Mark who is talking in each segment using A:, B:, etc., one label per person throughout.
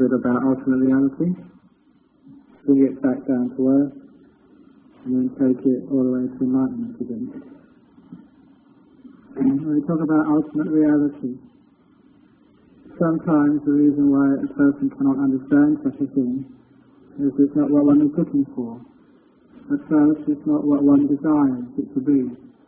A: bit about ultimate reality, bring it back down to earth, and then take it all the way to enlightenment again. When we talk about ultimate reality, sometimes the reason why a person cannot understand such a thing is it's not what one is looking for. At first, it's not what one desires it to be.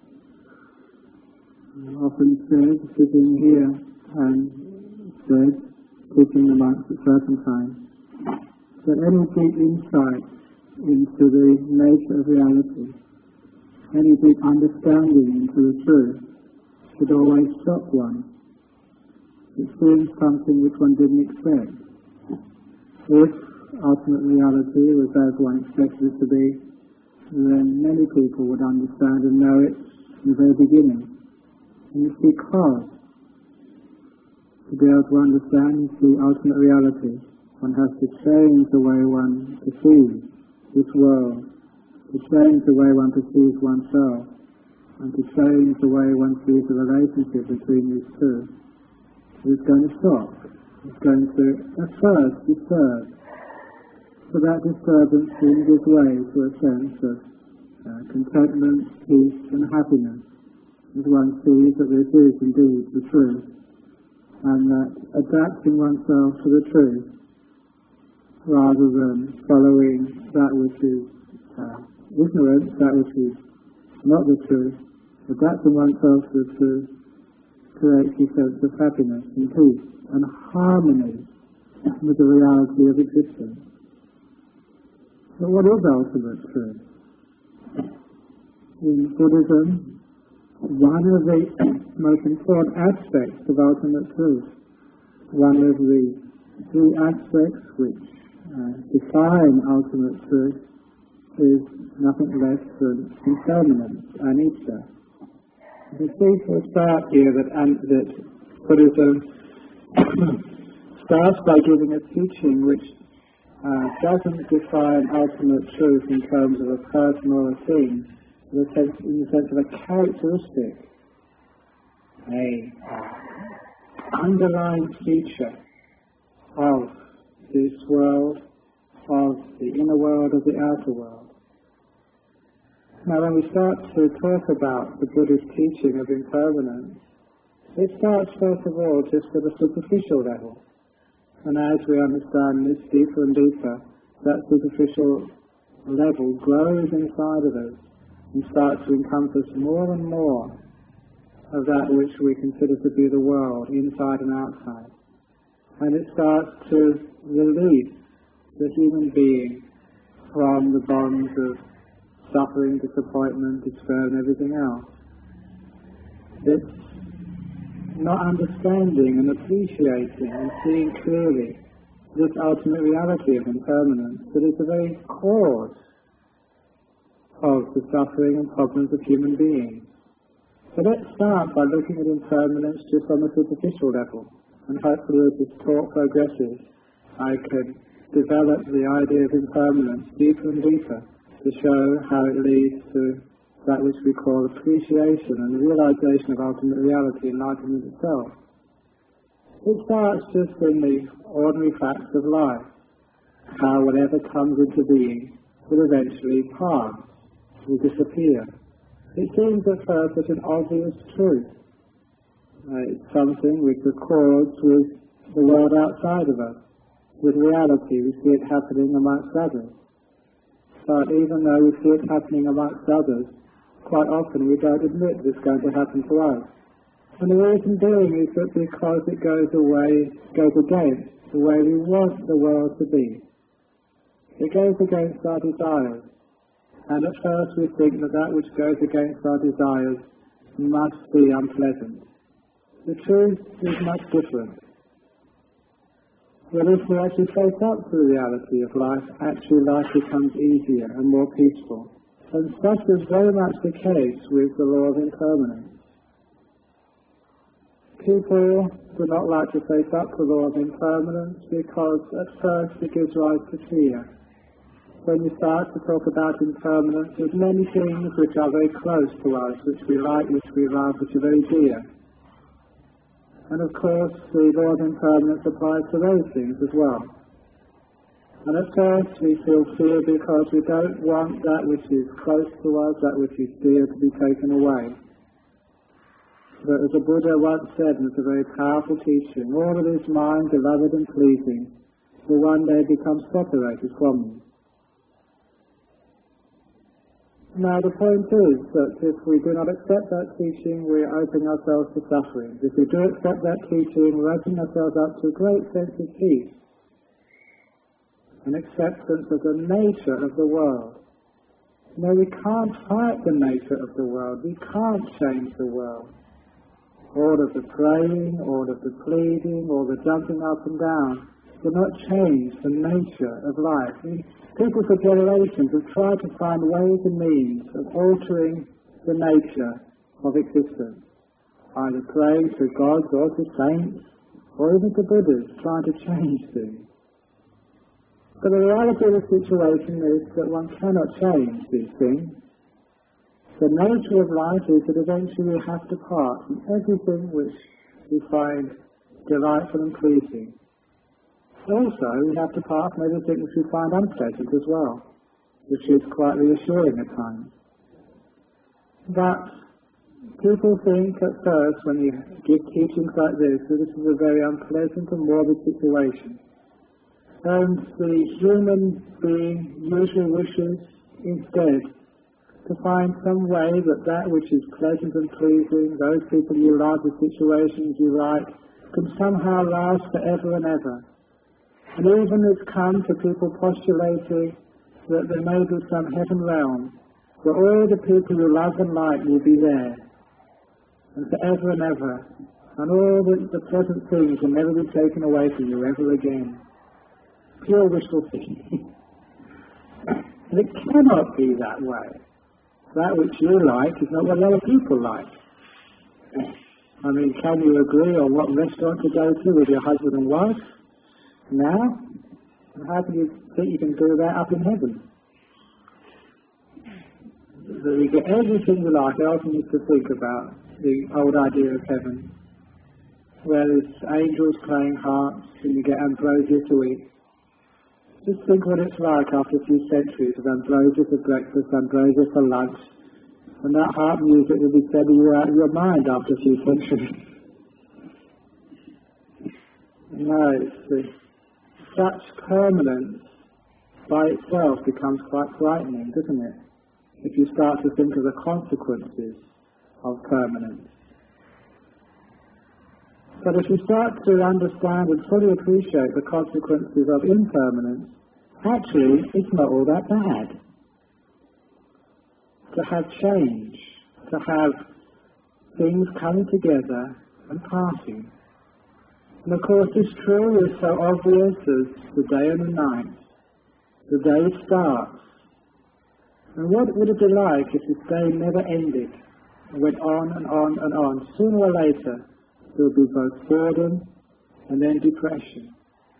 A: Often said, sitting here and said, teaching the monks at certain times, that any deep insight into the nature of reality, any deep understanding into the truth, should always shock one. It seems something which one didn't expect. If ultimate reality was as one expected it to be, then many people would understand and know it from the very beginning. And it's because to be able to understand and see ultimate reality, one has to change the way one perceives this world, to change the way one perceives oneself, and to change the way one sees the relationship between these two. It's going to shock. It's going to, at first, disturb. So that disturbance soon gives way to a sense of contentment, peace, and happiness, as one sees that this is indeed the truth, and that adapting oneself to the truth, rather than following that which is ignorance, that which is not the truth, adapting oneself to the truth creates a sense of happiness and peace and harmony with the reality of existence. But what is ultimate truth? In Buddhism, one of the most important aspects of ultimate truth, one of the three aspects which define ultimate truth, is nothing less than impermanence, anicca. You can see for a start here that Buddhism starts by giving a teaching which doesn't define ultimate truth in terms of a person or a thing, in the sense of a characteristic, underlying feature of this world, of the inner world, of the outer world. Now when we start to talk about the Buddhist teaching of impermanence, it starts first of all just at a superficial level. And as we understand this deeper and deeper, that superficial level grows inside of us and starts to encompass more and more of that which we consider to be the world, inside and outside. And it starts to release the human being from the bonds of suffering, disappointment, despair and everything else. It's not understanding and appreciating and seeing clearly this ultimate reality of impermanence that is the very cause of the suffering and problems of human beings. So let's start by looking at impermanence just on the superficial level, and hopefully as this talk progresses I can develop the idea of impermanence deeper and deeper to show how it leads to that which we call appreciation and the realization of ultimate reality, enlightenment itself. It starts just in the ordinary facts of life, how whatever comes into being will eventually pass, will disappear. It seems at first such an obvious truth. It's something which accords with the world outside of us, with reality. We see it happening amongst others. But even though we see it happening amongst others, quite often we don't admit it's going to happen to us. And the reason being is that because it goes against the way we want the world to be. It goes against our desires. And at first we think that that which goes against our desires must be unpleasant. The truth is much different. But if we actually face up to the reality of life, actually life becomes easier and more peaceful. And such is very much the case with the law of impermanence. People do not like to face up to the law of impermanence because at first it gives rise to fear. When you start to talk about impermanence, there's many things which are very close to us, which we like, which we love, which are very dear. And of course, the law of impermanence applies to those things as well. And at first we feel fear because we don't want that which is close to us, that which is dear, to be taken away. But as the Buddha once said, and it's a very powerful teaching, all that is mine, beloved and pleasing, will one day become separated from you. Now the point is that if we do not accept that teaching, we are opening ourselves to suffering. If we do accept that teaching, we're opening ourselves up to a great sense of peace, an acceptance of the nature of the world. No, we can't fight the nature of the world. We can't change the world. All of the praying, all of the pleading, all the jumping up and down will not change the nature of life. People for generations have tried to find ways and means of altering the nature of existence, either praying to gods or to saints, or even to Buddhas, trying to change things. But the reality of the situation is that one cannot change these things. The nature of life is that eventually we have to part from everything which we find delightful and pleasing. Also, we have to part from everything which we find unpleasant as well, which is quite reassuring at times. But people think at first, when you give teachings like this, that this is a very unpleasant and morbid situation. And the human being usually wishes instead to find some way that which is pleasant and pleasing, those people you love, the situations you like, can somehow last forever and ever. And even it's come to people postulating that there may be some heaven realm where all the people you love and like will be there, and forever and ever, and all the pleasant things will never be taken away from you ever again. Pure wishful thinking. And it cannot be that way. That which you like is not what other people like. I mean, can you agree on what restaurant to go to with your husband and wife now? And how can you think you can do that up in heaven? That you get everything you like. I often used to think about the old idea of heaven, where there's angels playing harps and you get ambrosia to eat. Just think what it's like after a few centuries of ambrosia for breakfast, ambrosia for lunch, and that harp music will be sending you out of your mind after a few centuries. No, such permanence by itself becomes quite frightening, doesn't it? If you start to think of the consequences of permanence. But if you start to understand and fully appreciate the consequences of impermanence, actually it's not all that bad. To have change, to have things coming together and passing. And of course this truth is so obvious as the day and the night. The day starts. And what would it be like if this day never ended and went on and on and on? Sooner or later there will be both boredom and then depression.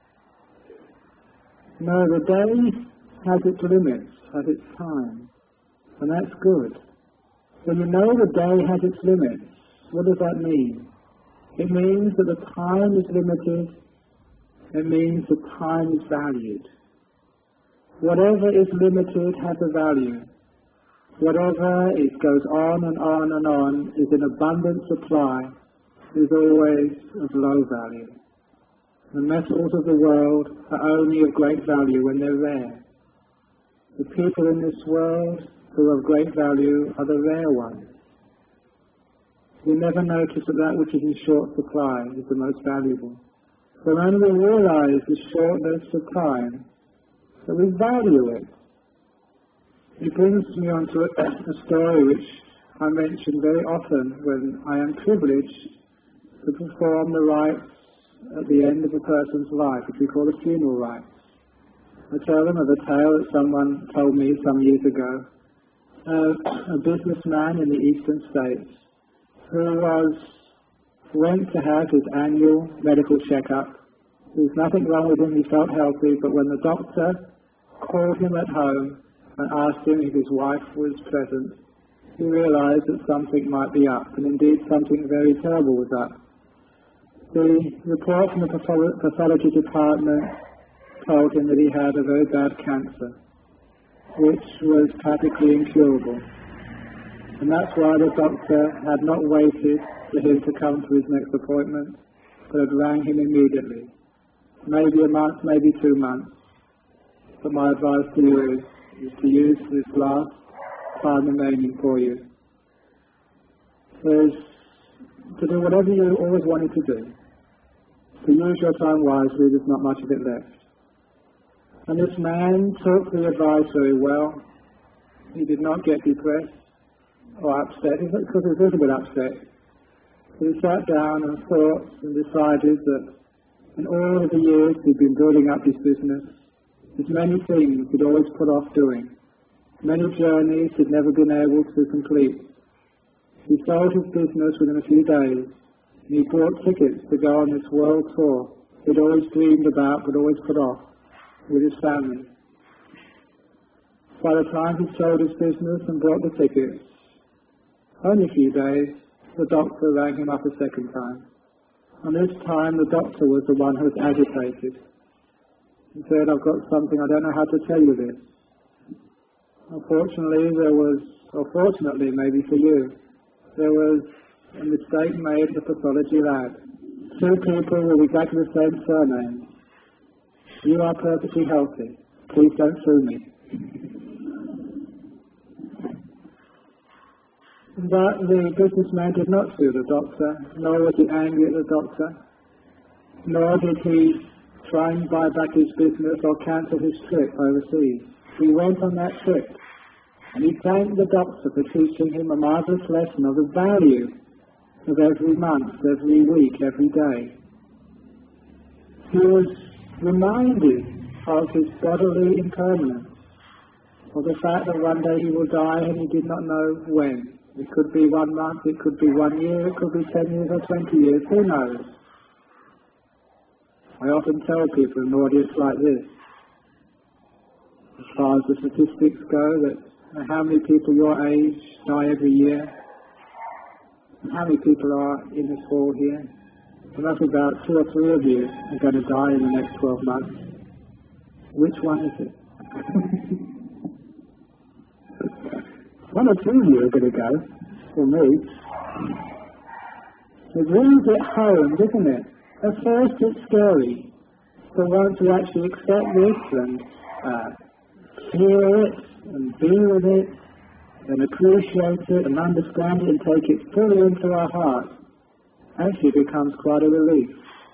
A: No, the day has its limits, has its time, and that's good. When you know the day has its limits, what does that mean? It means that the time is limited. It means that time is valued. Whatever is limited has a value. Whatever goes on and on and on is in abundant supply, is always of low value. The metals of the world are only of great value when they're rare. The people in this world who are of great value are the rare ones. We never notice that which is in short supply is the most valuable. So when we realize the shortness of time, that we value it. It brings me on to a story which I mention very often when I am privileged to perform the rites at the end of a person's life, which we call the funeral rites. I tell them of a tale that someone told me some years ago. A businessman in the eastern states who went to have his annual medical checkup. There was nothing wrong with him, he felt healthy, but when the doctor called him at home and asked him if his wife was present, he realized that something might be up, and indeed something very terrible was up. The report from the pathology department told him that he had a very bad cancer, which was practically incurable. And that's why the doctor had not waited for him to come to his next appointment, but had rang him immediately. Maybe a month, maybe 2 months. But my advice to you is to use this last time remaining for you. Is to do whatever you always wanted to do. To use your time wisely, there's not much of it left. And this man took the advice very well. He did not get depressed or upset, because he was a little bit upset. He sat down and thought and decided that in all of the years he'd been building up his business, there's many things he'd always put off doing, many journeys he'd never been able to complete. He sold his business within a few days, and he bought tickets to go on this world tour he'd always dreamed about but always put off with his family. By the time he sold his business and bought the tickets, only a few days, the doctor rang him up a second time. And this time the doctor was the one who was agitated. He said, "I've got something, I don't know how to tell you this." Unfortunately, or fortunately maybe for you, there was a mistake made in the pathology lab. 2 people with exactly the same surname. You are perfectly healthy. Please don't sue me. But the businessman did not sue the doctor, nor was he angry at the doctor, nor did he try and buy back his business or cancel his trip overseas. He went on that trip, and he thanked the doctor for teaching him a marvelous lesson of the value of every month, every week, every day. He was reminded of his bodily impermanence, of the fact that one day he will die and he did not know when. It could be 1 month, it could be 1 year, it could be 10 years or 20 years, who knows? I often tell people in an audience like this, as far as the statistics go, that how many people your age die every year, and how many people are in this hall here, and that's about 2 or 3 of you are going to die in the next 12 months. Which one is it? 1 or 2 of you are going to go, for me. It brings it home, doesn't it? At first it's scary, but once you actually accept this and hear it and be with it and appreciate it and understand it and take it fully into our heart, actually it becomes quite a relief.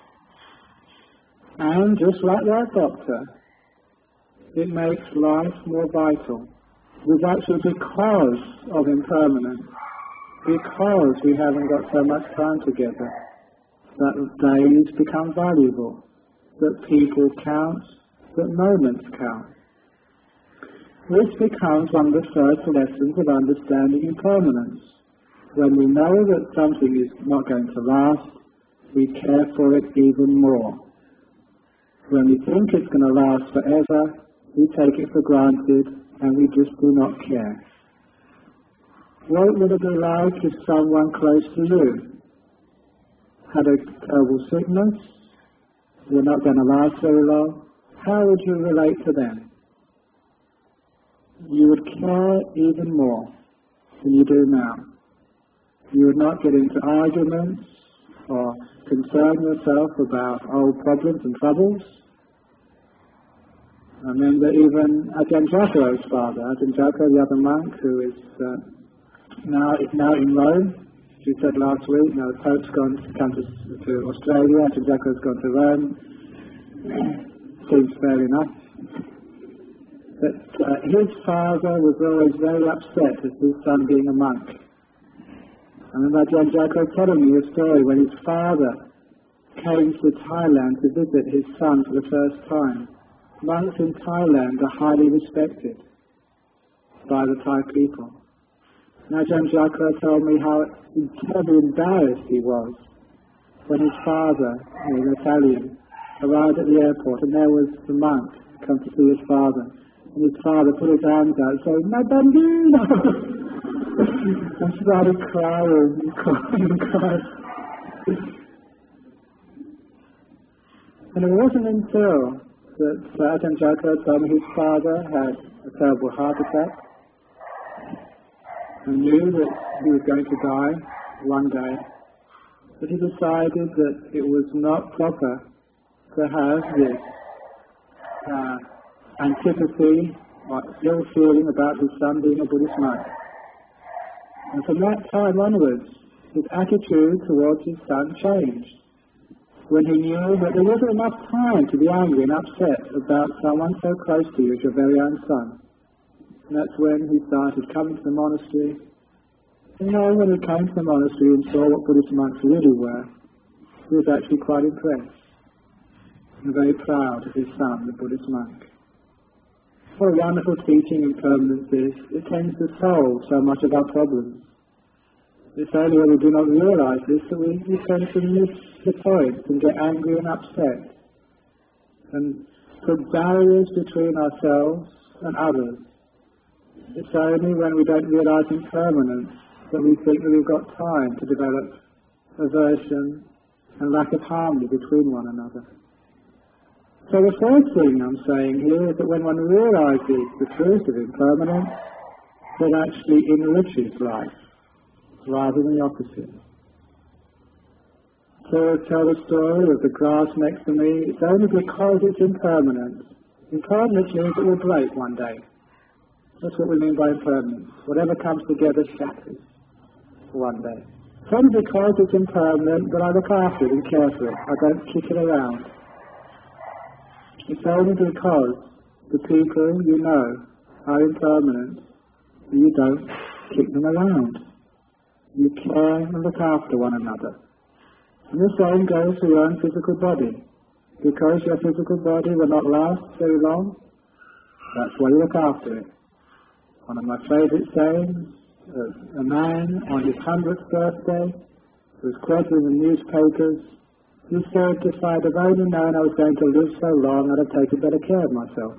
A: And just like that doctor, it makes life more vital. It's actually because of impermanence, because we haven't got so much time together, that days become valuable, that people count, that moments count. This becomes one of the first lessons of understanding impermanence. When we know that something is not going to last, we care for it even more. When we think it's going to last forever, we take it for granted and we just do not care. What would it be like if someone close to you had a terrible sickness, you're not going to last very long? How would you relate to them? You would care even more than you do now. You would not get into arguments or concern yourself about old problems and troubles. I remember even Ajahn Jacko's father, Ajahn Jacko, the other monk, who is now in Rome. She said last week, the Pope's come to Australia, Ajahn Jacko's gone to Rome. Seems fair enough. But his father was always very upset at his son being a monk. I remember Ajahn Jacko telling me a story when his father came to Thailand to visit his son for the first time. Monks in Thailand are highly respected by the Thai people. Now Ajahn Jacko told me how terribly embarrassed he was when his father, an Italian, arrived at the airport and there was the monk come to see his father. And his father put his arms out and said, "My bambino!" and started crying and crying and crying. And it wasn't until that Ajahn Jagara told me his father had a terrible heart attack and knew that he was going to die one day, but he decided that it was not proper to have this antipathy or ill feeling about his son being a Buddhist monk. And from that time onwards, his attitude towards his son changed. When he knew that there wasn't enough time to be angry and upset about someone so close to you as your very own son. And that's when he started coming to the monastery. And when he came to the monastery and saw what Buddhist monks really were, he was actually quite impressed and very proud of his son, the Buddhist monk. What a wonderful teaching impermanence is. It tends to solve so much of our problems. It's only when we do not realize this that we tend to miss the point and get angry and upset and put barriers between ourselves and others. It's only when we don't realize impermanence that we think that we've got time to develop aversion and lack of harmony between one another. So the first thing I'm saying here is that when one realizes the truth of impermanence, it actually enriches life rather than the opposite. So I tell the story of the grass next to me. It's only because it's impermanent. Impermanence means it will break one day. That's what we mean by impermanence. Whatever comes together shatters one day. It's only because it's impermanent that I look after it and care for it. I don't kick it around. It's only because the people you know are impermanent that you don't kick them around. You care and look after one another. And the same goes for your own physical body. Because your physical body will not last very long, that's why you look after it. One of my favourite sayings, a man on his 100th birthday was quoted in the newspapers. He said, if I'd have only known I was going to live so long, I'd have taken better care of myself.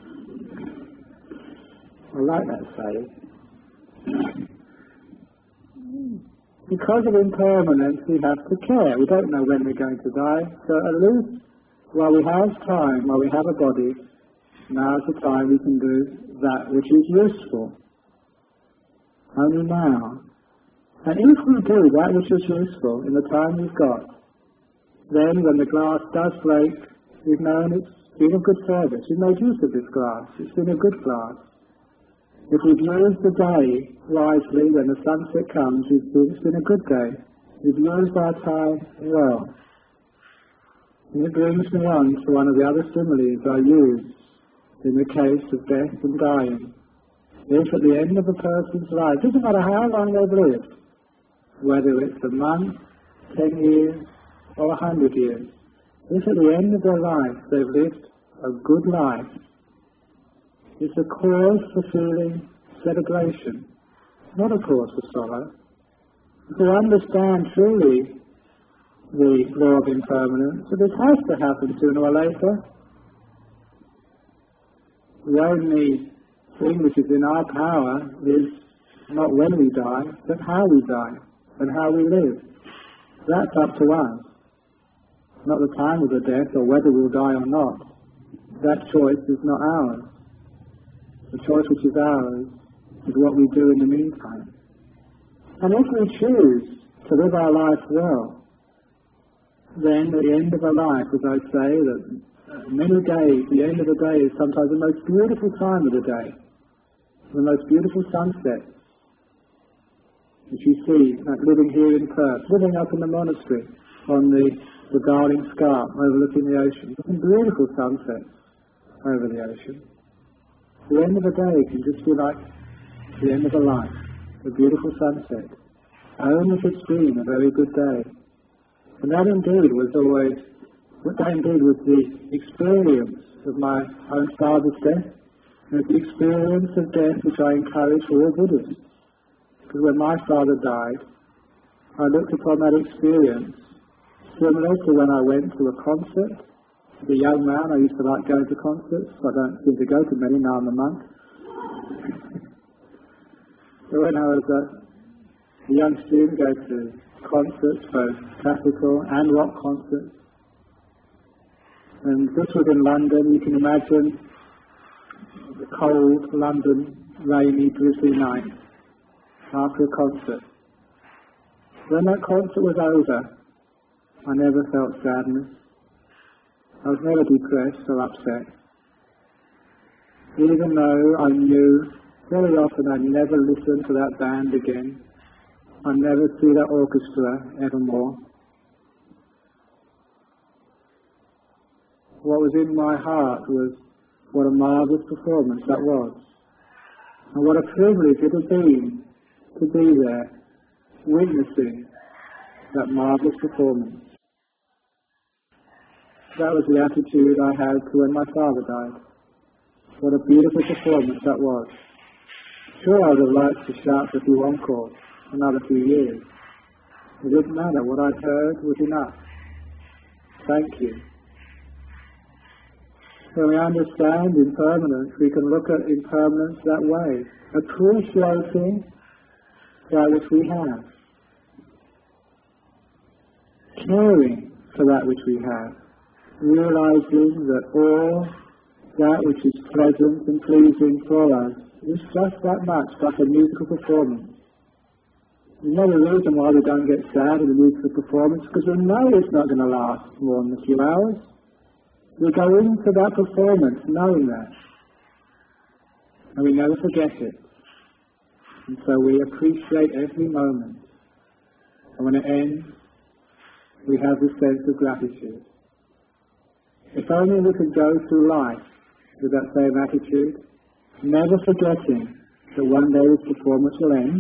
A: I like that saying. Because of impermanence, we have to care. We don't know when we're going to die. So at least while we have time, while we have a body, now's the time we can do that which is useful. Only now. And if we do that which is useful in the time we've got, then when the glass does break, we've known it's been of good service. We've made use of this glass. It's been a good glass. If we've used the day wisely, when the sunset comes, it's been a good day. We've used our time well. And it brings me on to one of the other similes I use in the case of death and dying. If at the end of a person's life, it doesn't matter how long they've lived, whether it's a month, 10 years, or 100 years, if at the end of their life they've lived a good life, it's a cause for feeling celebration, not a cause for sorrow. To understand truly the law of impermanence, so this has to happen sooner or later. The only thing which is in our power is not when we die, but how we die and how we live. That's up to us, not the time of the death or whether we'll die or not. That choice is not ours. The choice which is ours is what we do in the meantime. And if we choose to live our life well, then at the end of our life, as I say, that many days, the end of the day is sometimes the most beautiful time of the day, the most beautiful sunset, which you see, like living here in Perth, living up in the monastery on the Darling Scarp overlooking the ocean, looking beautiful sunsets over the ocean. The end of the day can just be like the end of a life, a beautiful sunset, only if it's been a very good day. And that indeed was the experience of my own father's death, and the experience of death which I encourage for all Buddhists. Because when my father died, I looked upon that experience similar to when I went to a concert. As a young man, I used to like going to concerts. I don't seem to go to many now I'm a monk. So when I was a young student, go to concerts, both classical and rock concerts. And this was in London. You can imagine the cold London, rainy, drizzly night after a concert. When that concert was over, I never felt sadness. I was never depressed or upset. Even though I knew very often I'd never listen to that band again. I'd never see that orchestra evermore. What was in my heart was what a marvellous performance that was. And what a privilege it had been to be there, witnessing that marvellous performance. That was the attitude I had to when my father died. What a beautiful performance that was. Sure, I would have liked to shout for a few encore, another few years. It didn't matter. What I'd heard was enough. Thank you. When we understand impermanence, we can look at impermanence that way, appreciating that which we have, caring for that which we have, realizing that all that which is pleasant and pleasing for us is just that much, like a musical performance. You know the reason why we don't get sad in a musical performance? Because we know it's not going to last more than a few hours. We go into that performance knowing that. And we never forget it. And so we appreciate every moment. And when it ends, we have this sense of gratitude. If only we could go through life with that same attitude, never forgetting that one day this performance will end,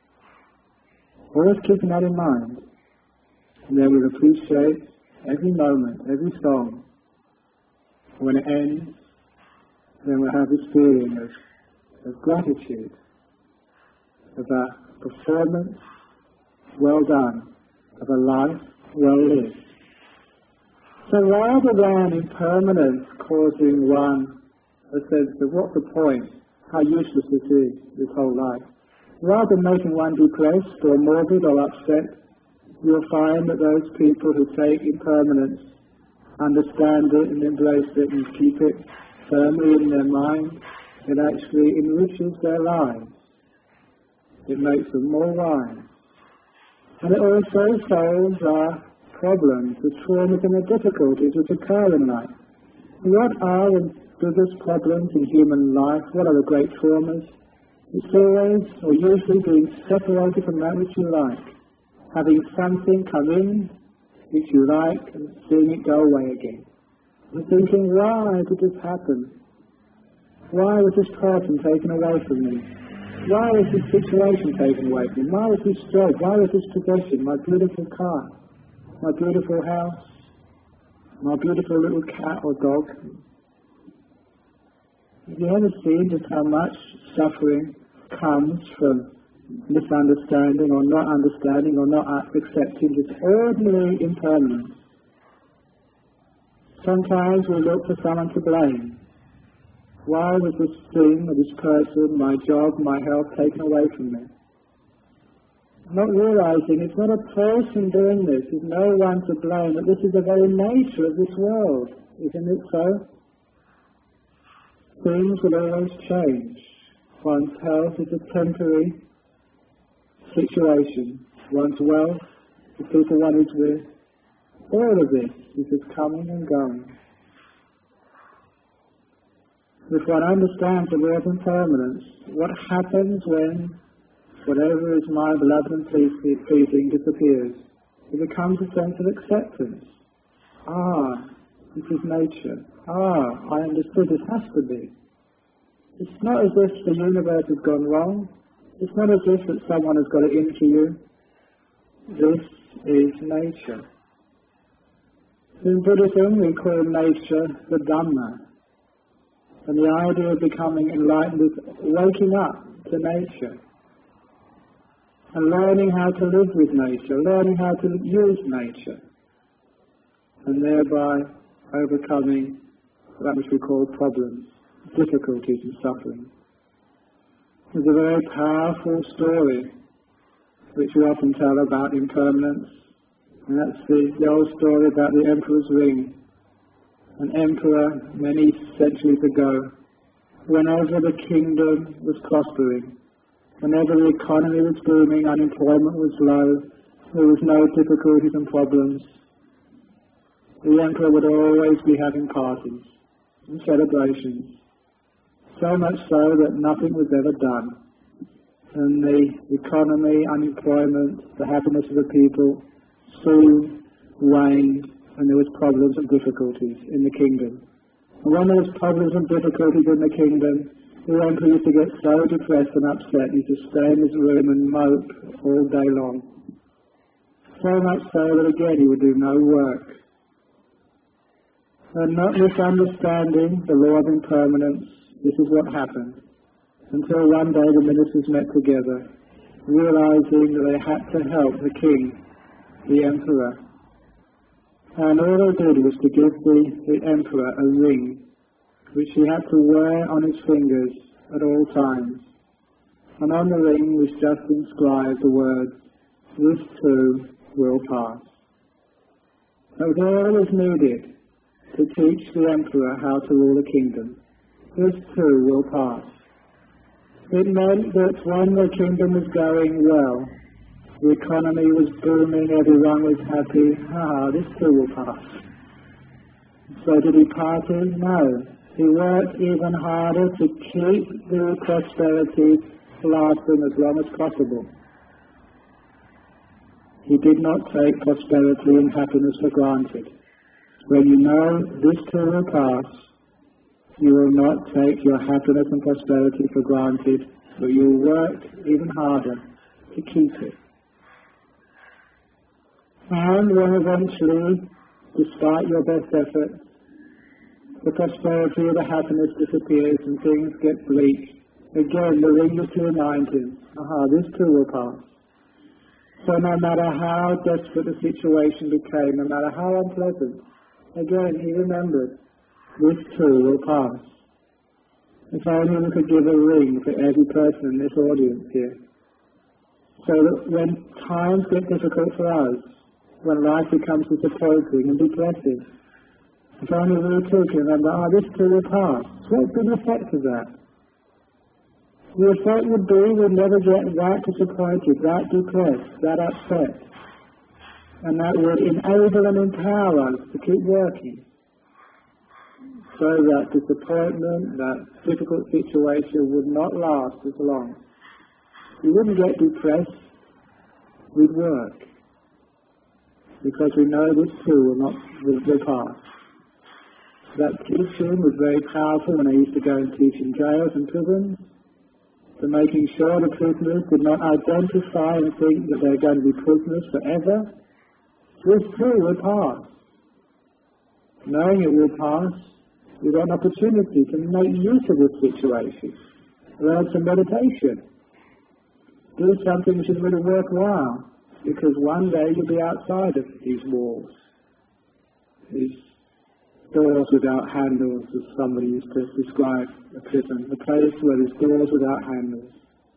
A: always keeping that in mind, and then we'll appreciate every moment, every song. When it ends, then we'll have this feeling of gratitude, of a performance well done, of a life well lived. So rather than impermanence causing one a sense of what's the point, how useless this is, this whole life, rather than making one depressed or morbid or upset, you'll find that those people who take impermanence understand it and embrace it and keep it firmly in their mind, it actually enriches their lives. It makes them more wise. And it also solves our problems, the traumas and the difficulties which occur in life. What are the biggest problems in human life? What are the great traumas? It's always, or usually, being separated from that which you like. Having something come in which you like and seeing it go away again. And thinking, why did this happen? Why was this person taken away from me? Why was this situation taken away from me? Why was this job? Why was this possession? My beautiful car, my beautiful house, my beautiful little cat or dog. Have you ever seen just how much suffering comes from misunderstanding or not understanding or not accepting this ordinary impermanence? Sometimes we look for someone to blame. Why was this thing or this person, my job, my health taken away from me? Not realizing it's not a person doing this, there's no one to blame, but this is the very nature of this world, isn't it so? Things will always change. One's health is a temporary situation. One's wealth, the people one is with, all of this is just coming and going. If one understands the law of impermanence, what happens when whatever is my beloved and pleasing disappears? It becomes a sense of acceptance. This is nature. I understood this has to be. It's not as if the universe has gone wrong. It's not as if that someone has got it into you. This is nature. In Buddhism, we call nature the Dhamma. And the idea of becoming enlightened is waking up to nature and learning how to live with nature, learning how to use nature, and thereby overcoming that which we call problems, difficulties and suffering. There's a very powerful story which we often tell about impermanence, and that's the old story about the emperor's ring. an emperor many centuries ago, whenever the kingdom was prospering, whenever the economy was booming, unemployment was low, there was no difficulties and problems, the emperor would always be having parties and celebrations, so much so that nothing was ever done. And the economy, unemployment, the happiness of the people soon waned, and there was problems and difficulties in the kingdom. And when there was problems and difficulties in the kingdom, the emperor used to get so depressed and upset, he used to stay in his room and mope all day long. So much so that again he would do no work. And not misunderstanding the law of impermanence, this is what happened. Until one day the ministers met together, realizing that they had to help the king, the emperor. And all they did was to give the emperor a ring, which he had to wear on his fingers at all times. And on the ring was just inscribed the words, "This too will pass." That was all that was needed to teach the emperor how to rule the kingdom. This too will pass. It meant that when the kingdom was going well, the economy was booming, everyone was happy, this too will pass. So did he party? No. He worked even harder to keep the prosperity lasting as long as possible. He did not take prosperity and happiness for granted. When you know this too will pass, you will not take your happiness and prosperity for granted, but you will work even harder to keep it. And when eventually, despite your best efforts, the prosperity or the happiness disappears and things get bleak, again the ring was to remind him, this too will pass. So no matter how desperate the situation became, no matter how unpleasant, again he remembered, this too will pass. If only we could give a ring for every person in this audience here, so that when times get difficult for us, when life becomes disappointing and depressing, if only we too can remember, this too will pass. What's the effect of that? The effect would be we'd never get that disappointed, that depressed, that upset. And that would enable and empower us to keep working. So that disappointment, that difficult situation would not last as long. We wouldn't get depressed, we'd work. Because we know this too will pass. That teaching was very powerful when I used to go and teach in jails and prisons, for making sure the prisoners did not identify and think that they're going to be prisoners forever. This too will pass. Knowing it will pass, you've got an opportunity to make use of this situation. Learn some meditation. Do something which is really worthwhile, because one day you'll be outside of these walls. These doors without handles, as somebody used to describe a prison, a place where there's doors without handles.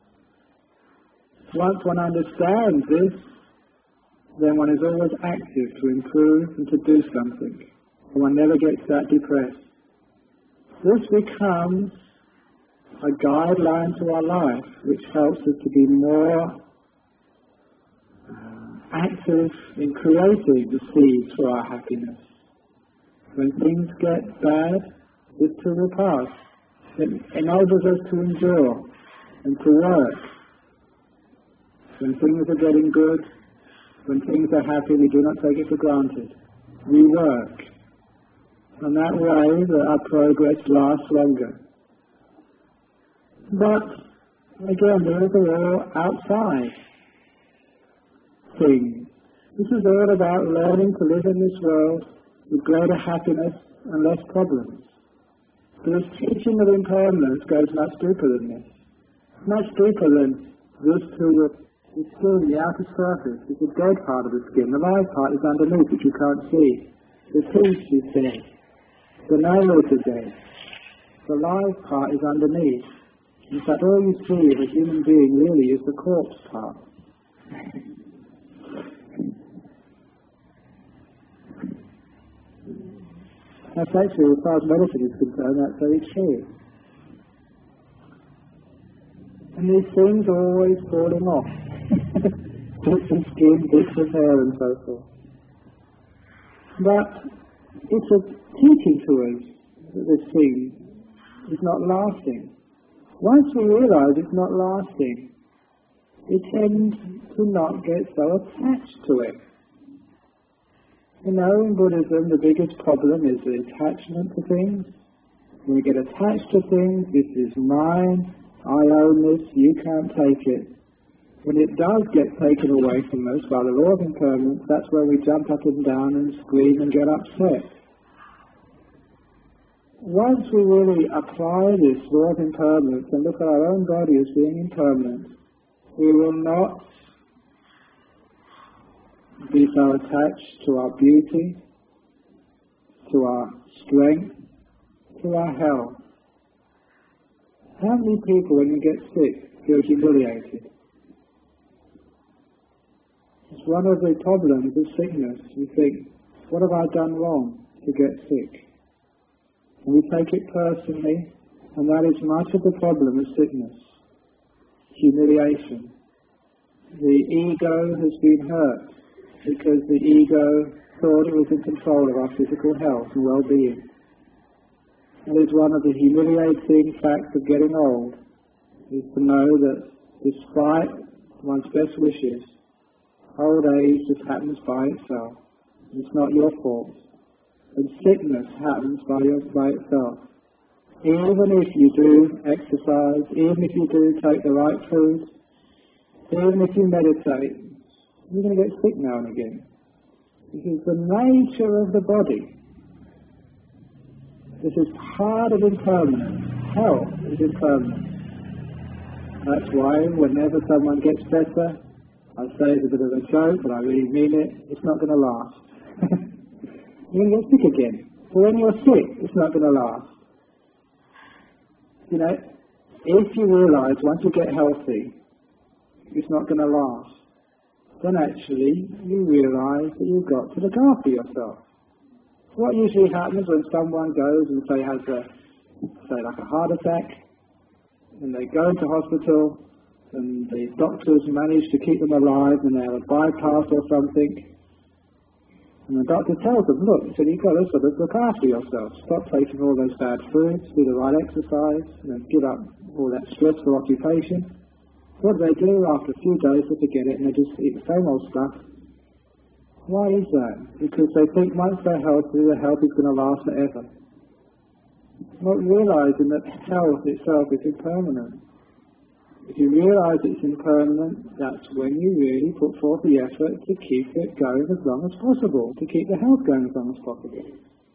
A: Once one understands this, then one is always active to improve and to do something. And one never gets that depressed. This becomes a guideline to our life, which helps us to be more active in creating the seeds for our happiness. When things get bad, this too will pass. It enables us to endure and to work. When things are getting good, when things are happy, we do not take it for granted. We work. And that way that our progress lasts longer. But, again, these are all outside things. This is all about learning to live in this world with greater happiness and less problems. This teaching of impermanence goes much deeper than this. Much deeper than this to the skin, the outer surface. It's the dead part of the skin. The live part is underneath, which you can't see. The teeth is dead. The nails are dead. The live part is underneath. In fact, all you see of a human being really is the corpse part. That's actually, as far as medicine is concerned, that's very true. And these things are always falling off. Bits of skin, bits of hair and so forth. But it's a teaching to us that this thing is not lasting. Once we realize it's not lasting, we tend to not get so attached to it. You know, in Buddhism, the biggest problem is the attachment to things. When we get attached to things, this is mine, I own this, you can't take it. When it does get taken away from us by the law of impermanence, that's where we jump up and down and scream and get upset. Once we really apply this law of impermanence and look at our own body as being impermanent, we will not be so attached to our beauty, to our strength, to our health. How many people, when you get sick, feel humiliated? It's one of the problems of sickness. You think, what have I done wrong to get sick? And we take it personally, and that is much of the problem of sickness. Humiliation. The ego has been hurt because the ego thought it was in control of our physical health and well-being. That is one of the humiliating facts of getting old, is to know that despite one's best wishes, old age just happens by itself. It's not your fault. And sickness happens by itself. Even if you do exercise, even if you do take the right food, even if you meditate, you're going to get sick now and again. This is the nature of the body. This is part of impermanence. Health is impermanent. That's why whenever someone gets better, I say it's a bit of a joke, but I really mean it, it's not going to last. You're going to get sick again. So when you're sick, it's not going to last. You know, if you realize once you get healthy, it's not going to last, then actually you realize that you've got to look after yourself. What usually happens when someone goes and has like a heart attack, and they go into hospital, and the doctors manage to keep them alive, and they have a bypass or something, and the doctor tells them, look, so you've got to sort of look after yourself. Stop taking all those bad foods, do the right exercise, give up all that stressful occupation. What do? After a few days they forget it and they just eat the same old stuff. Why is that? Because they think once they're healthy, the health is going to last forever. Not realizing that health itself is impermanent. If you realize it's impermanent, that's when you really put forth the effort to keep it going as long as possible, to keep the health going as long as possible.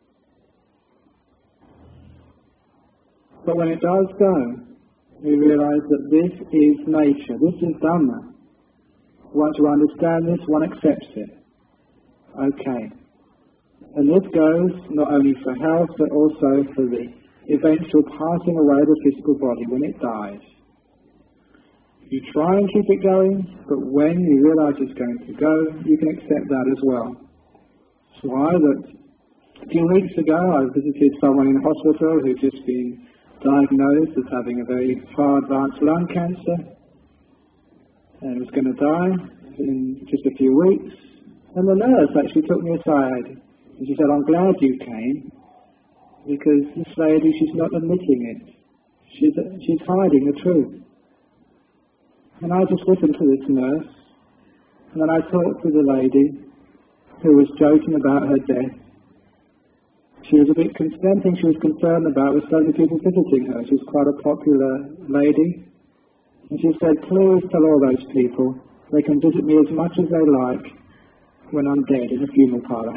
A: But when it does go, we realize that this is nature, this is Dhamma. Once you understand this, one accepts it. Okay. And this goes not only for health, but also for the eventual passing away of the physical body when it dies. You try and keep it going, but when you realize it's going to go, you can accept that as well. That's why that a few weeks ago I visited someone in hospital who'd just been diagnosed as having a very far advanced lung cancer and was going to die in just a few weeks. And the nurse actually took me aside and she said, I'm glad you came because this lady, she's not admitting it. She's hiding the truth. And I just listened to this nurse, and then I talked to the lady who was joking about her death. She was a bit concerned. She was concerned about with so many people visiting her. She was quite a popular lady. And she said, please tell all those people they can visit me as much as they like when I'm dead in a funeral parlour.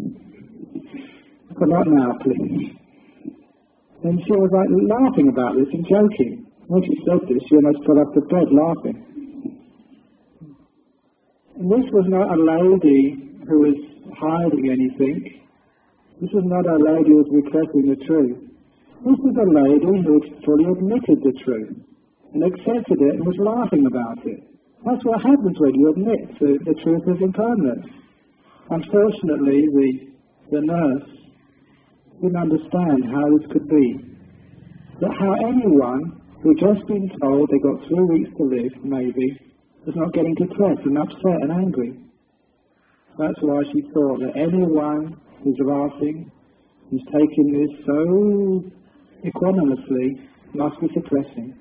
A: But not now, please. And she was like laughing about this and joking. When she said this, she almost got up to bed laughing. And this was not a lady who was hiding anything. This was not a lady who was repressing the truth. This was a lady who had fully admitted the truth and accepted it and was laughing about it. That's what happens when you admit the truth of impermanence. Unfortunately, the nurse didn't understand how this could be. But how anyone who'd just been told they got 3 weeks to live, maybe, was not getting depressed and upset and angry. That's why she thought that anyone who's laughing, who's taking this so equanimously, must be suppressing.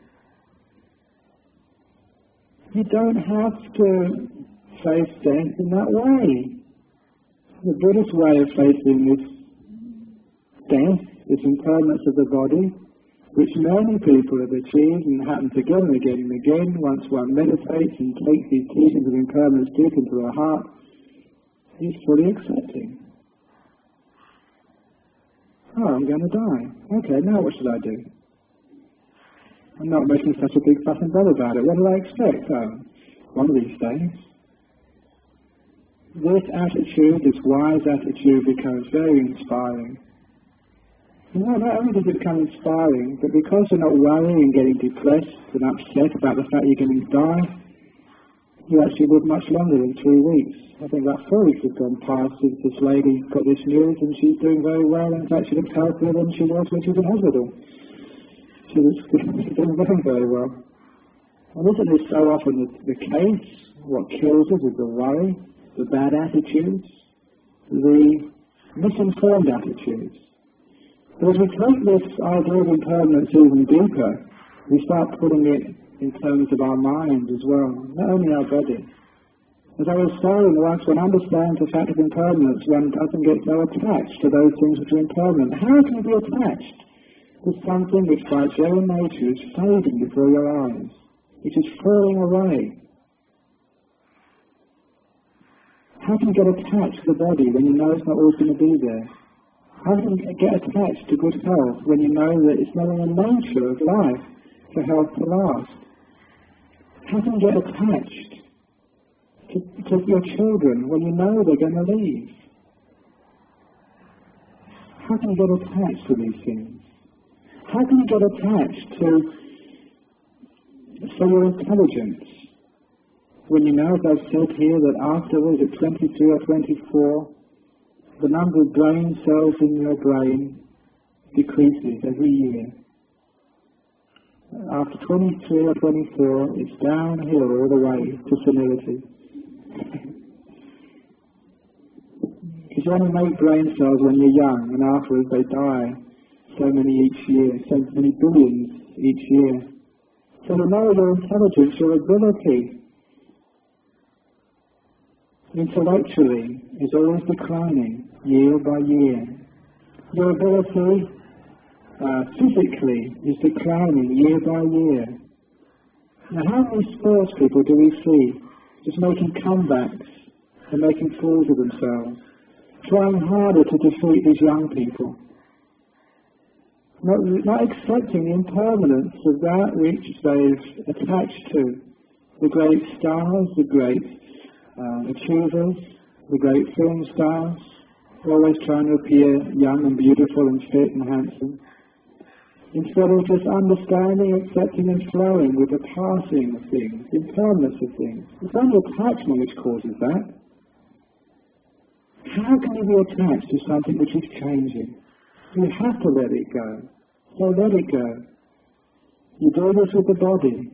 A: You don't have to face death in that way. The Buddhist way of facing this death, this impermanence of the body, which many people have achieved and happens again and again and again once one meditates and takes these teachings of impermanence deep into their heart, is fully accepting. Oh, I'm going to die. Okay, now what should I do? I'm not making such a big fuss and bother about it. What do I expect? Oh, one of these days. This attitude, this wise attitude, becomes very inspiring. You know, not only does it become inspiring, but because you're not worrying and getting depressed and upset about the fact you're going to die, you actually live much longer than 3 weeks. I think about 4 weeks have gone past since this lady got this news, and she's doing very well, and in fact she looks healthier than she was when she was in hospital. She's doing very, very well. And isn't this so often the case? What kills us is the worry, the bad attitudes, the misinformed attitudes. But as we take this idea of impermanence even deeper, we start putting it in terms of our mind as well, not only our body. As I was saying, once one understands the fact of impermanence, one doesn't get so attached to those things which are impermanent. How can you be attached to something which by its very nature is fading before your eyes, which is falling away? How can you get attached to the body when you know it's not always going to be there? How can you get attached to good health when you know that it's not in the nature of life for health to last? How can you get attached to your children when you know they're going to leave? How can you get attached to these things? How can you get attached to, your intelligence when you know, as I've said here, that afterwards at 23 or 24, the number of brain cells in your brain decreases every year. After 23 or 24, it's downhill all the way to senility. Because you only make brain cells when you're young, and afterwards they die. So many each year, so many billions each year. So to know your intelligence, your ability, intellectually, is always declining, year by year. Your ability physically is declining year by year. Now, how many sports people do we see just making comebacks and making fools of themselves, trying harder to defeat these young people? Not accepting the impermanence of that which they've attached to. The great stars, the great achievers, the great film stars, always trying to appear young and beautiful and fit and handsome, instead of just understanding, accepting and flowing with the passing of things, the impermanence of things. It's only attachment which causes that. How can you be attached to something which is changing? You have to let it go. So let it go. You do this with the body.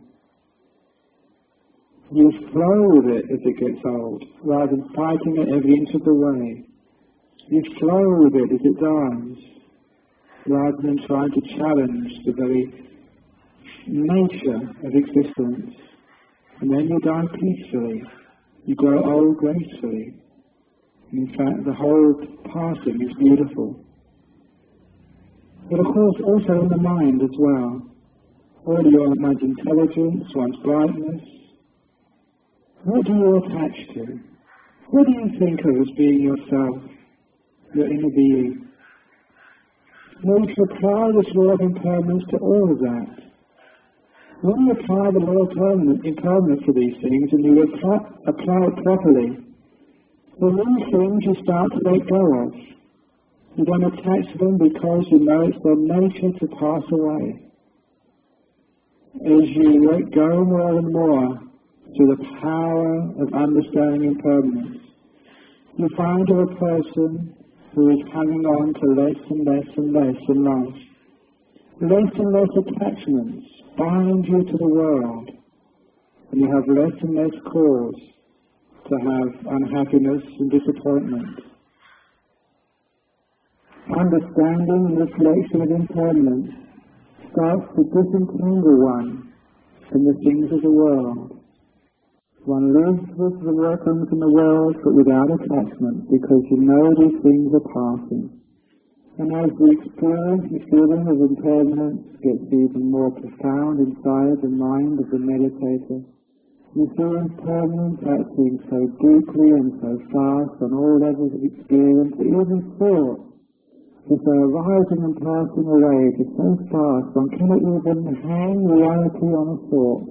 A: You flow with it as it gets old, rather than fighting it every inch of the way. You flow with it as it dies, rather than trying to challenge the very nature of existence. And then you die peacefully. You grow old gracefully. In fact, the whole passing is beautiful. But of course, also in the mind as well. All one's intelligence, one's brightness. What do you attach to? What do you think of as being yourself, your inner being? Well, you can apply this law of impermanence to all of that. When you apply the law of impermanence to these things and you apply it properly, the these things you start to let go of. You don't attach to them because you know it's their nature to pass away. As you let go more and more through the power of understanding impermanence, you find a person who is hanging on to less and less and less in life. Less and less attachments bind you to the world, and you have less and less cause to have unhappiness and disappointment. Understanding and reflection of impermanence starts to disentangle one from the things of the world. One lives with the things in the world but without attachment, because you know these things are passing. And as we experience the feeling of impermanence gets even more profound inside the mind of the meditator, you feel impermanence acting so deeply and so fast on all levels of experience that even thought, as they are rising and passing away, is so fast one cannot even hang reality on a thought.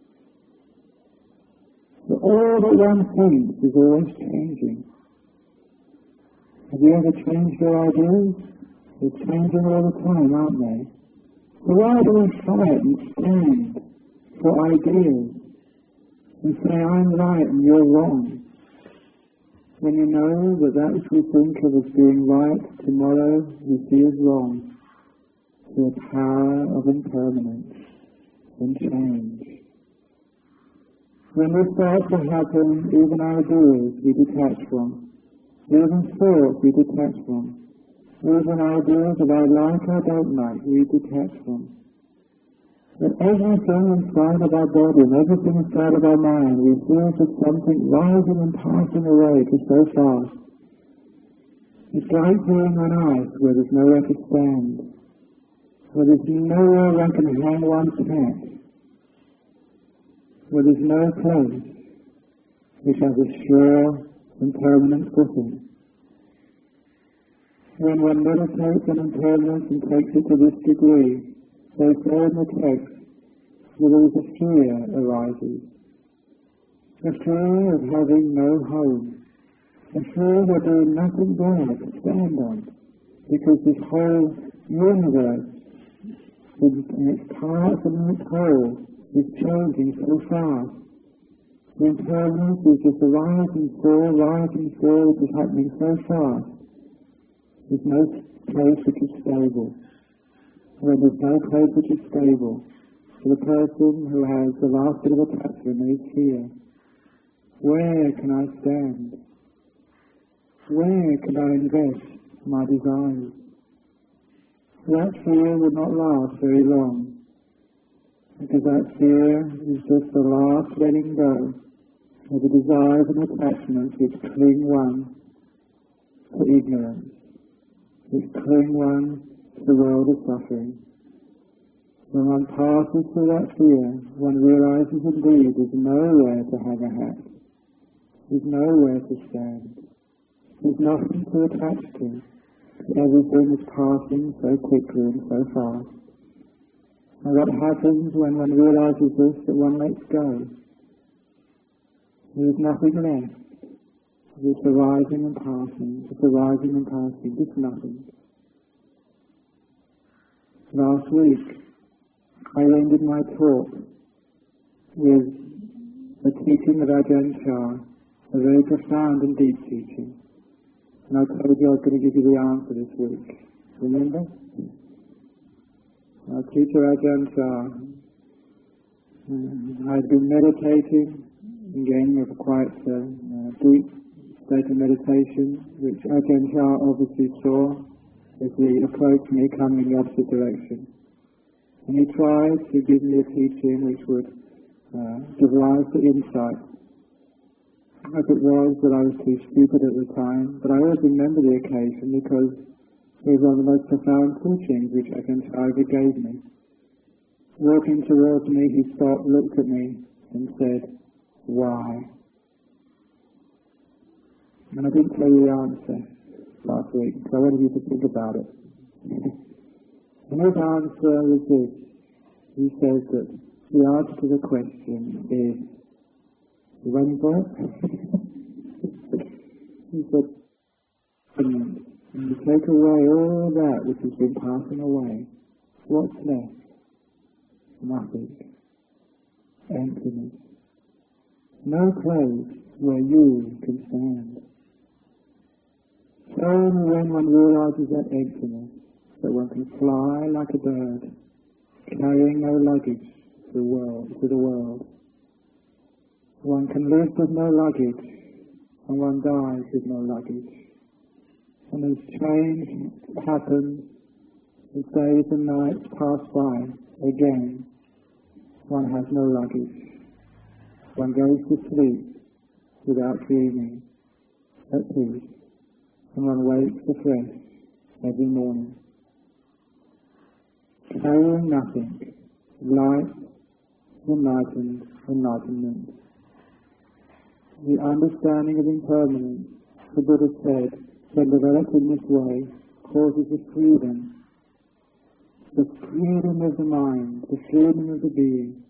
A: But all that one thinks is always changing. Have you ever changed your ideas? They're changing all the time, aren't they? So why do we fight and stand for ideas and say I'm right and you're wrong, when you know that that which we think of as being right tomorrow we see as wrong, through the power of impermanence and change? When this starts to happen, even ideas we detach from, even thoughts we detach from, even ideas of I like or don't like we detach from. But everything inside of our body and everything inside of our mind, we feel as something rising and passing away just so fast. It's like being on ice where there's nowhere to stand, where there's nowhere one can hang one's hat, where there's no place which has a sure and permanent footing. When one meditates on impermanence and takes it to this degree, they say in the text, that there is a fear arises. A fear of having no home. A fear that there is nothing there to stand on, because this whole universe, in its parts and in its whole, is changing so fast. The impermanence is just a rise and fall, which is happening so fast. There's no place which is stable. When there's no place which is stable, for the person who has the last bit of attachment is fear. Where can I stand? Where can I invest my desires? That fear will not last very long, because that fear is just the last letting go of the desires and attachments which cling one to ignorance, which cling one to the world of suffering. When one passes through that fear, one realizes indeed there's nowhere to hang a hat, there's nowhere to stand, there's nothing to attach to. Everything is passing so quickly and so fast. And what happens when one realizes this, that one lets go? There is nothing left. It's arising and passing, just arising and passing, just nothing. Last week, I ended my talk with a teaching of Ajahn Chah, a very profound and deep teaching. And I told you I was going to give you the answer this week. Remember? Our teacher Ajahn Chah, I'd been meditating and gaining a quite deep state of meditation, which Ajahn Chah obviously saw as he approached me coming in the opposite direction. And he tried to give me a teaching which would give rise to insight. As it was that I was too stupid at the time, but I always remember the occasion because it was one of the most profound teachings which Ajahn Chah ever gave me. Walking towards me, he stopped, looked at me, and said, "Why?" And I didn't tell you the answer last week, so I wanted you to think about it. And his answer was this. He says that the answer to the question is, you waiting for it? He said, and you take away all that which has been passing away, what's left? Nothing. Emptiness. No place where you can stand. So only when one realizes that emptiness, that one can fly like a bird, carrying no luggage to the world. One can live with no luggage, and one dies with no luggage. And as change happens, as days and nights pass by, again, one has no luggage. One goes to sleep without dreaming, at peace, and one wakes afresh every morning. Carrying nothing, light, enlightenment. The understanding of impermanence, the Buddha said, when developed in this way, causes a freedom. The freedom of the mind, the freedom of the being.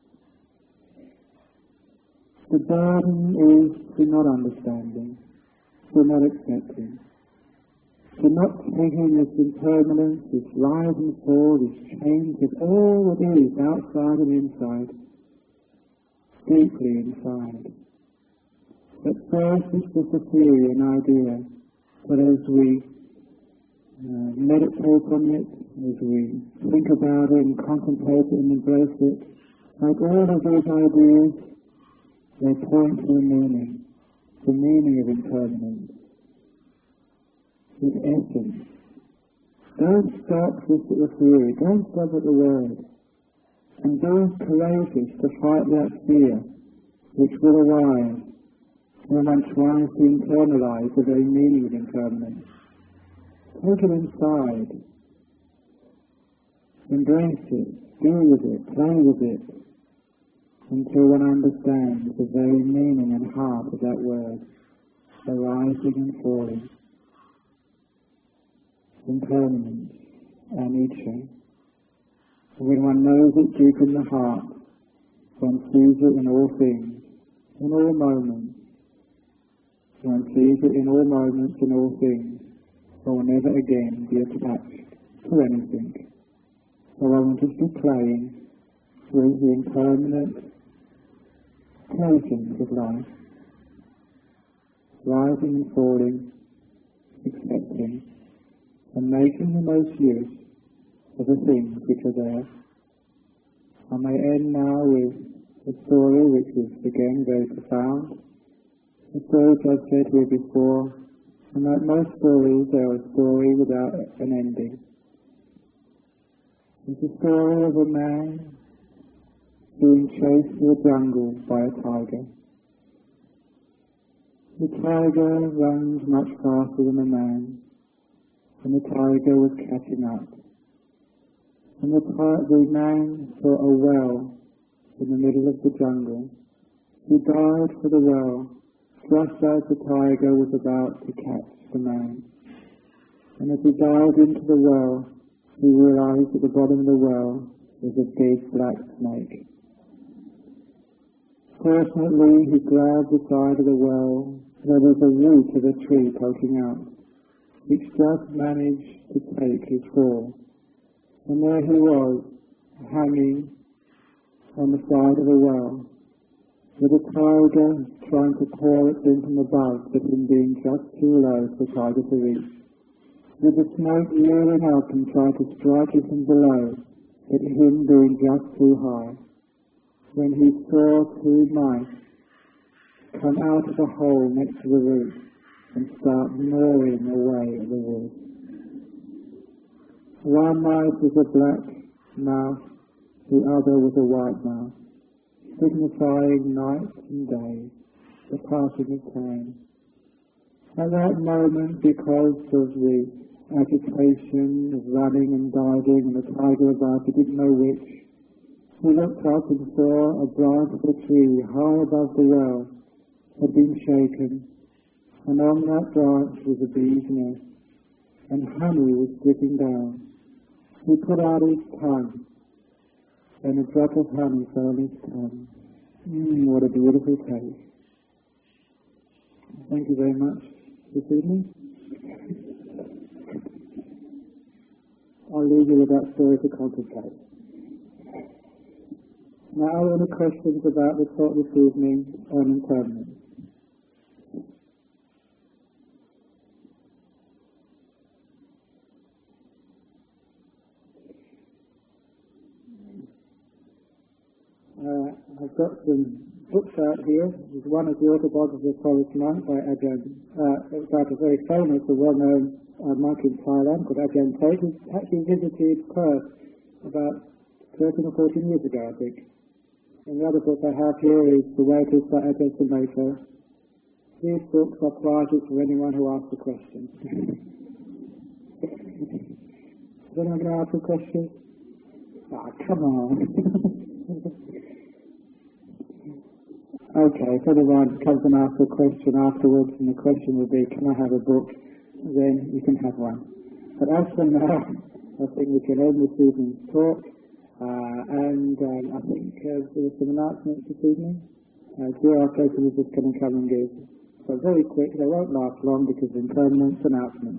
A: The burden is to not understanding, to not accepting, to not taking this impermanence, this rise and fall, this change of all that is outside and inside, deeply inside. At first it's just a theory, an idea, but as we meditate on it, as we think about it and contemplate it and embrace it, like all of those ideas, they point to the meaning of impermanence, its essence. Don't stop just at the theory, don't stop at the word, and be courageous to fight that fear which will arise when one tries to internalize the very meaning of impermanence. Take it inside, embrace it, deal with it, play with it, until one understands the very meaning and heart of that word, arising and falling, impermanence, anicca. When one knows it deep in the heart, one sees it in all things, in all moments. One sees it in all moments, in all things, one will never again be attached to anything. So one will just be playing with the impermanent playthings of life, rising and falling, accepting, and making the most use of the things which are there. I may end now with a story which is again very profound. The stories I've said here before, and like most stories, they are a story without an ending. It's a story of a man being chased through the jungle by a tiger. The tiger runs much faster than the man, and the tiger was catching up. And the man saw a well in the middle of the jungle. He dived for the well, just as the tiger was about to catch the man. And as he dived into the well, he realized at the bottom of the well was a big black snake. Fortunately, he grabbed the side of the well. There was a root of a tree poking out, which just managed to take his fall. And there he was, hanging on the side of the well, with a tiger trying to pour its in from above, but him being just too low for the tiger to reach. With the snake rearing up and trying to strike it from below, but him being just too high. When he saw two mice come out of a hole next to the root and start gnawing away at the wood. One mouse was a black mouse, the other was a white mouse, signifying night and day, the passing of time. At that moment, because of the agitation of running and diving and the tiger above, he didn't know which, he looked up and saw a branch of a tree high above the well had been shaken, and on that branch was a bee's nest, and honey was dripping down. He put out his tongue, and a drop of honey fell on his tongue. What a beautiful taste. Thank you very much this evening. I'll leave you with that story to contemplate. Now, are there any questions about the talk this evening on impermanence? got some books out here. One is the Autobiography of Forest Monk by Ajahn. It's about a very famous, a well-known monk in Thailand called Ajahn Tate, who actually visited Perth about 13 or 14 years ago, I think. And the other book I have here is The Way to Ajahn Sumedho. These books are prizes for anyone who asks a question. Is anyone going to ask a question? Ah, come on. Okay, if anyone comes and asks a question afterwards, and the question will be, can I have a book? Then you can have one. But as for now, I think we can end this evening's talk. And I think there are some announcements this evening. QR codes are just going to come and give. So very quick, they won't last long because of impermanence announcements.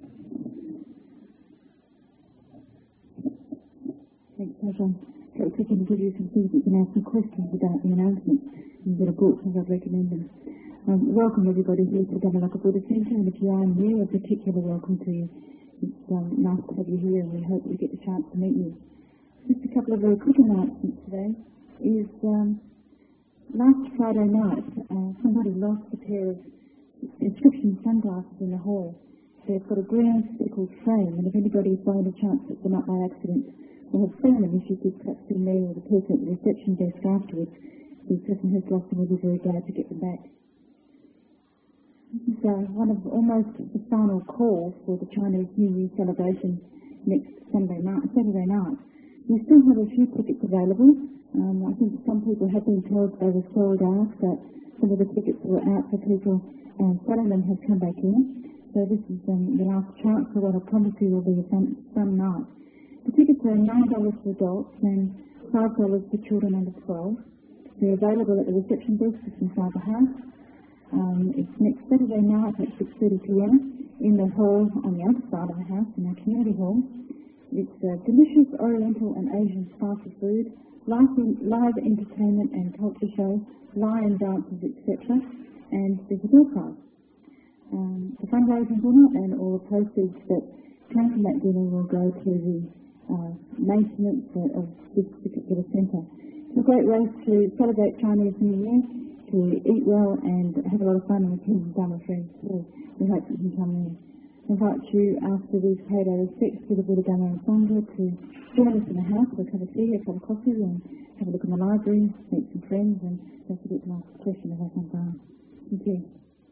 B: Thanks, Ajahn. So if we can give you some things, you can ask some questions about the announcements and get a book as I've recommended. Welcome everybody here to Dhammaloka Buddha Centre, and if you are new, a particular welcome to you. It's nice to have you here, and we hope we get the chance to meet you. Just a couple of very quick announcements today is last Friday night somebody lost a pair of prescription sunglasses in the hall. They've got a ground speckled frame, and if anybody by any chance picked them up by accident or have found them, if you could perhaps see me or the person at the reception desk afterwards, the person who's lost them will be very glad to get them back. This is one of almost the final calls for the Chinese New Year celebration next Saturday night. We still have a few tickets available. I think some people have been told they were sold out, but some of the tickets that were out for people selling them have come back in. So this is the last chance for what I promise you will be a fun night. The tickets are $9 for adults and $5 for children under 12. They're available at the reception desk just inside the house. It's next Saturday night at 6:30 p.m. in the hall on the other side of the house, in our community hall. It's delicious Oriental and Asian spicy food, live entertainment and culture shows, lion dances, etc. And there's a door prize. The fundraising dinner and all the proceeds that come from that dinner will go to the maintenance of this particular centre. It's a great way to celebrate Chinese New Year, to eat well and have a lot of fun with kids and Dhamma friends too. We hope you can come in. I invite you, after we've paid our respects to the Buddha, Dhamma and Sangha, to join us in the house for a cup of tea, a cup of coffee, and have a look in the library, meet some friends, and don't forget to ask a question if I can go. Thank you.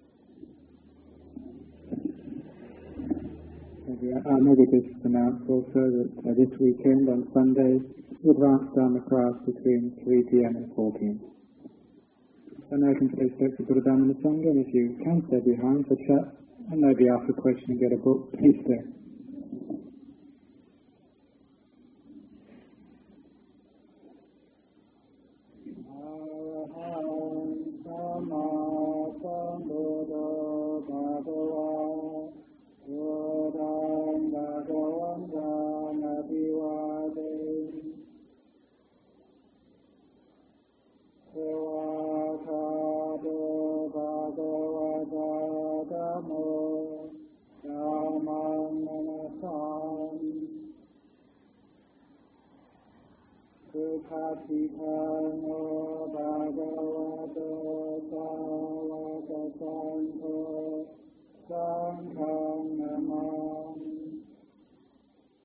A: Maybe just announce also that this weekend on Sunday, the Advanced Dharma class between 3 p.m. and 4 p.m. So now you can stay steps to Buddha, Dhamma and Sangha, and if you can stay behind for chat and maybe ask a question and get a book, please stay. Bhagavato Sāvaka Saṅghā Saṅghā